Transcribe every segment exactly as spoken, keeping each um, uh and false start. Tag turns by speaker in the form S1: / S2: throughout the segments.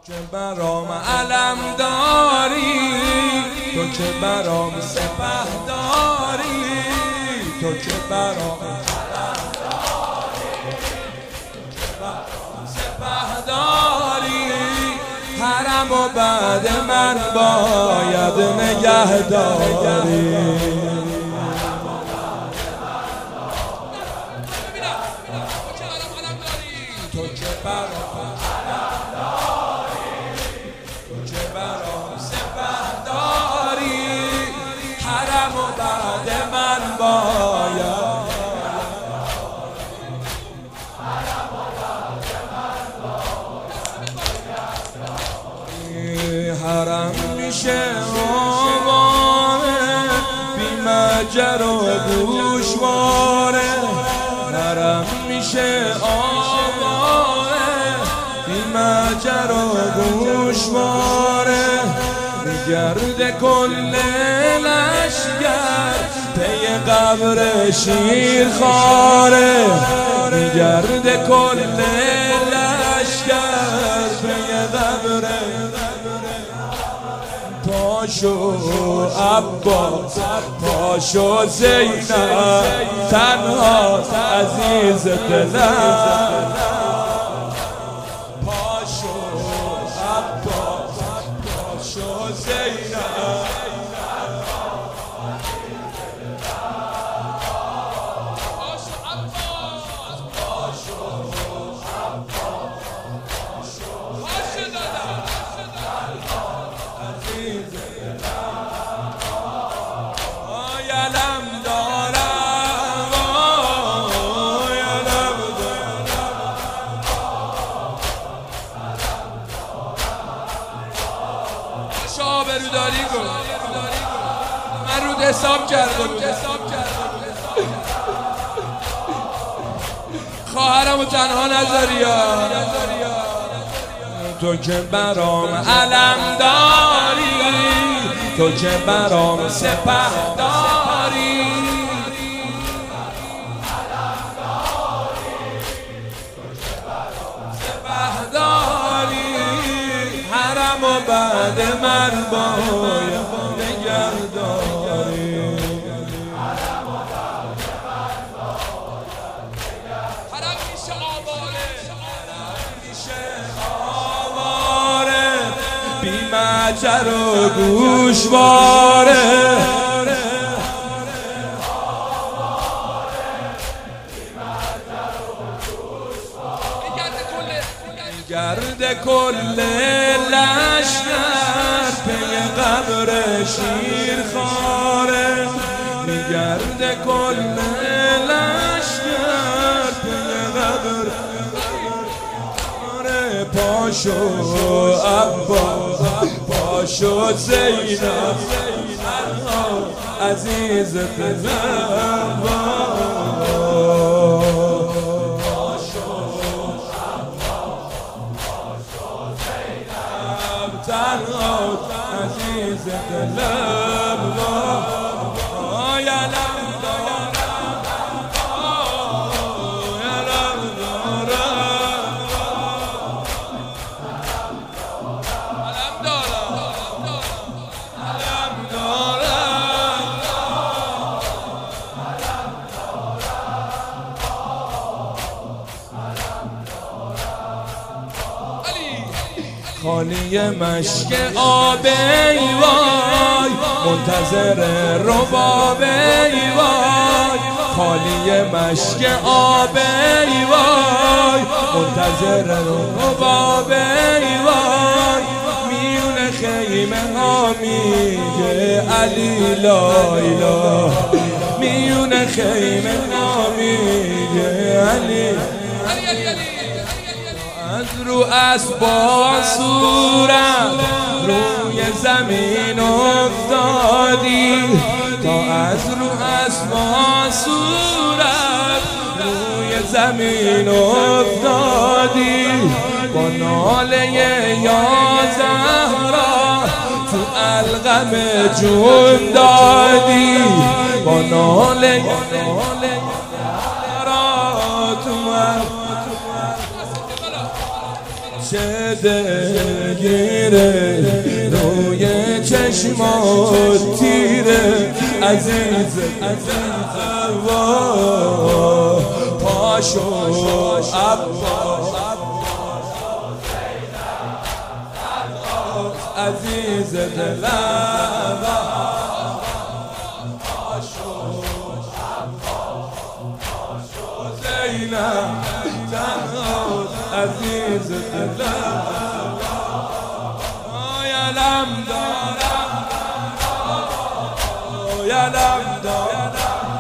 S1: که برام علم داری، تو که برام سپه داری، تو که برام علم داری، تو که برام سپه داری. حرم و بعد من باید نگه داری. تو که برام علم داری، تو که برام سپه داری. حرم و بعد من باید حرم میشه آواره، بی مجر و گوشواره. حرم میشه آواره، بی مجر و گوشواره. میگرده کل لشگر پی قبر شیرخواره. میگرده کل لشگر پی قبر. پاشو عباس، پاشو زینب، تنها عزیز دلم. پاشو عباس، پاشو زینب. آبرو داری کن، من رو حساب کرده بود. خواهرمو تنها نذاری یا. تو که برام علم داری، تو که برام سپه داری. سپه داری. حرم و بعد من باید نگه داری. حرم میشه آواره، میشه آواره، بی مجر و گوشواره. گرد کل لشگر پی قبر شیرخواره. میگرد کل لشگر پی قبر. پاشو عباس، پاشو زینب، عزیز دلم. تنها عزیز دلم. آی علم دارم، آی علم دارم، علم دارم، علم دارم. خالی مشک آب ای وای، منتظر رباب ای وای. خالی مشک آب ای وای، منتظر رباب ای وای. میون خیمه ها میگه علی لا اله، میون خیمه ها میگه علی. از رو اسبا صورت روی زمین افتادی، تا از رو اسبا صورت روی زمین افتادی. با ناله یا زهرا تو القم جون دادی. با ناله یا زهرا تو میشه دلگیره، روی چشمات تیره عزیز عزیز پاشو عباس عزیز دلم پاشو زینب عزیز دلم یلم دارم یلم دارم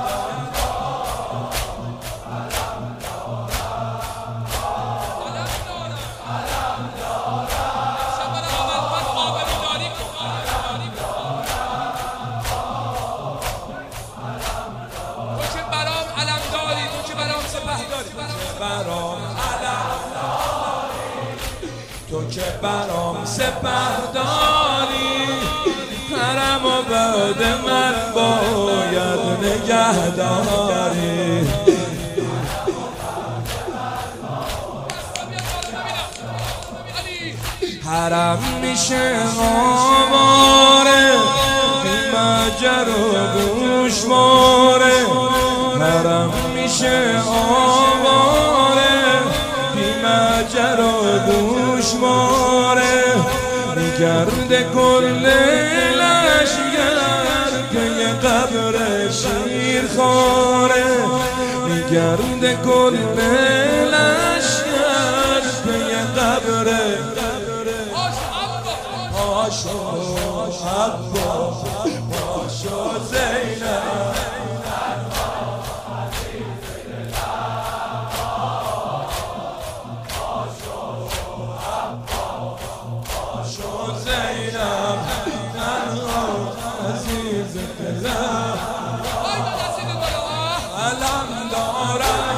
S1: برام علم تو که برام سپهداری، حرم و بعد من باید نگهداری. حرم میشه آواره بی مجر و گوشواره، حرم میشه آواره بی مجر و گوشواره، میگرده کل لشگر پی قبر شیرخواره، میگرده کل لشگر پی قبر پاشو عباس پاشو زینب عزیز دلم علم دارم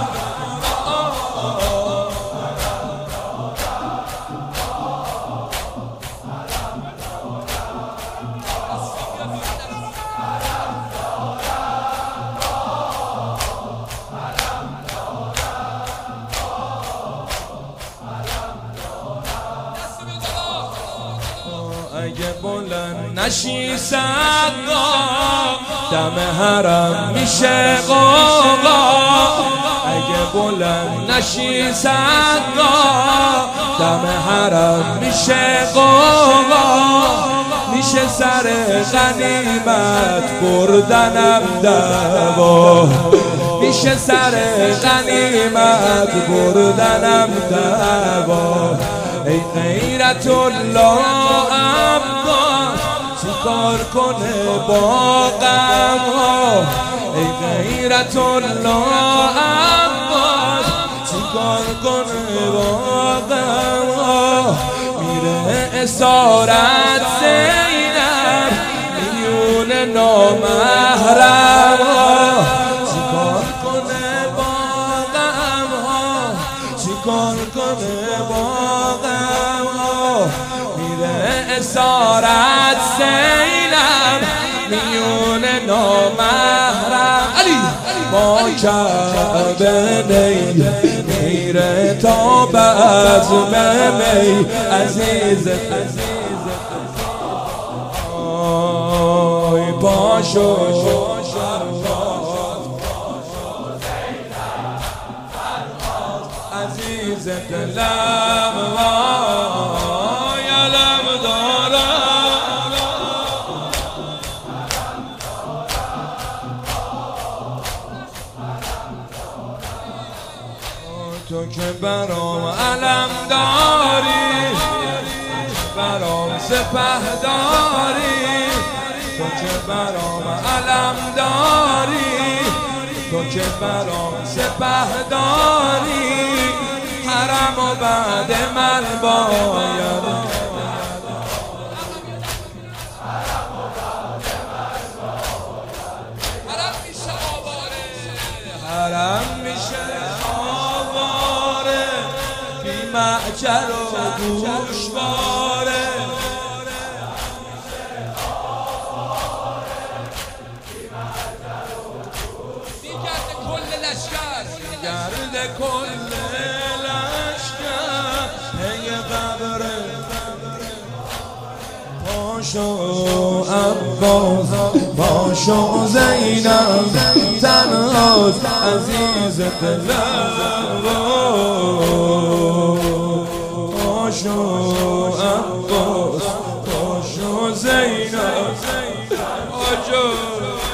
S1: اگه بلند نشی صدا دم حرم میشه غوغا، اگه بلند نشی صدا دم حرم میشه غوغا، میشه سر غنیمت بردنم دوا، میشه سر غنیمت بردنم دوا. ای غیرت الله عباس چیکار کنه با غم ها، ای غیرت الله عباس چیکار کنه با غم ها، میره اسارت زینب میون نامحرم ها، چیکار کنه با غم ها، چیکار کنه با اسارت زینب میون نامحرم علی با کعبه نی میره تا بزم می عزیز آی پاشو عزیز دلم تو که برام علم داری، برام سپهداری، تو که برام علم داری، تو که برام سپهداری، حرم و بعد من باید حرم میشه آواره بی معجر و گوشواره، میگرده کل لشکر میگرده کل لشکر
S2: پاشو عباس پاشو زینب تنهاست عزیز دلم پاشو عباس پاشو زینب
S1: پاشو